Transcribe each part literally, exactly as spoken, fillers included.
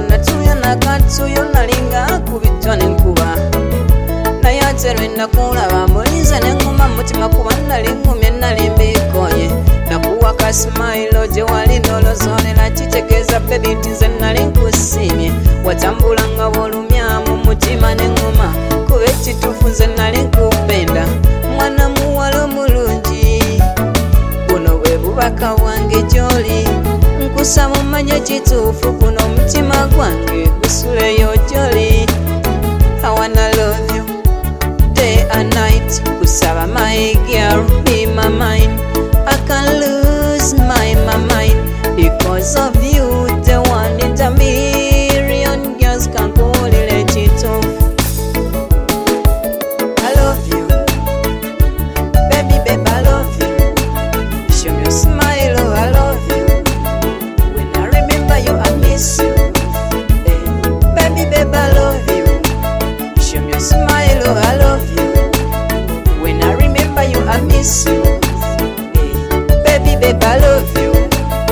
natuya nakatuyo nalinga kubitwa n'enkuba naye ate lwe nakulaba mulize n'enguma mutima kuba nali ngumye nali mbikoye nakuwa ka smile gye wali nolozolera kitegeeza baby nti nze nali nkusiimye watambula nga bw'olumya mu mutima n'enguma kuba ekituufu nze nali nkupenda mwana muwala omulungi buno bwe bubaka bwange gy'oli nkusaba omanye ekituufu kuno omutima gwange gusuleyo gy'oli I wanna love you day and night kusaba my girl be my mind I can't lose my, my mind because of you the one in a million girls can go let it off I love you baby babe I love you show me a smile oh I love you when I remember you I miss you hey. Baby babe I love you show me a smile oh I love you when I remember you I miss you hey. Baby babe I love you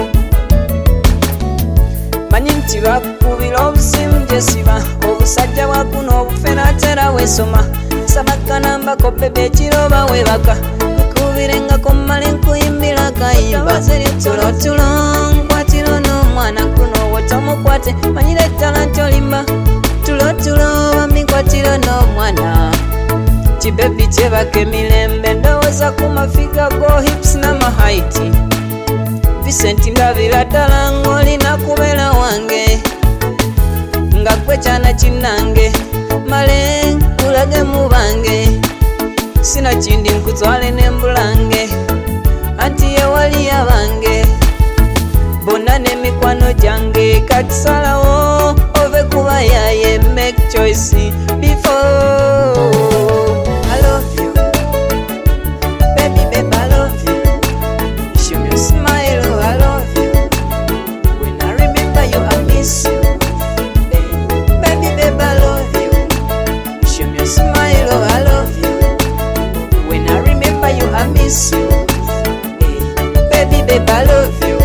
manyi nti bakubira obusimu gye siba obusajja bwakuno obufera atera weesoma sabakanambako bebe ekiroba webaka nkubiringako mmale nkuyimbira kayimba tulotulo nkwatiro n'omwana kuno wotomukwate manyira ettala nti olimba tulotulo bamikwatiro n'omwana kibebi kyebaka emirembe ndowooza ku mafiga go hips n'amahaiti Vincent ndabira ddala ng'olina kubeera wange nga gwe kyana kinnange male kulage mu bange sina kindi nkutwale n'embulange anti yewali abange bonna n'emikwano gyange katusalawo ove kuba yaye make choice before I love you baby babe I love you show me a smile oh I love you when I remember you I miss you hey. Baby babe I love you show me a smile oh I love you when I remember you I miss you hey. Baby babe I love you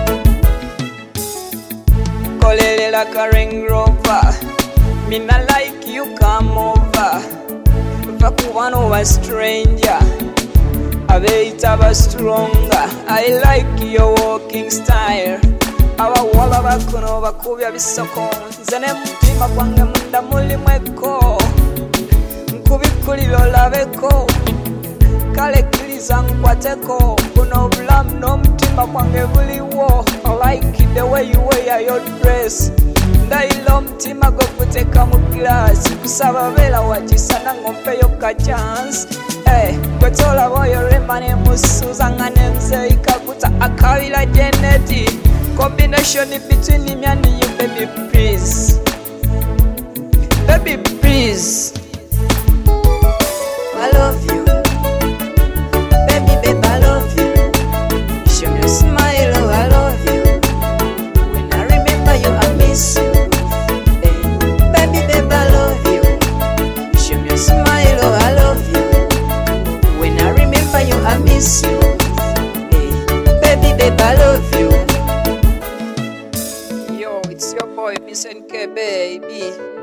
kolelela ka Range Rover me not like you come over vakuba noba stranger abeita ba stronger I like your walking style abawala bakuno bakubya bisoko nze ne mutima gwange munda mulimu ekko nkubikulira olabeko kale kkiriza nkwateko buno obulamu n'omutima gwange buliwo I like the way you wear your dress ndayira omutima gwe kuteeka mu glaasi kusaba beera wakisana ng'ompeyo ka chance hey, gwe tolaba oyo rema ne musuuza nga nenze ikakuta akabira geneti combination between me and you baby please baby please I love you baby babe I love you show me a smile oh I love you when I remember you I miss you hey. Baby babe I love you show me a smile oh I love you when I remember you I miss you hey. Baby babe I love you yo it's your boy Vincent K baby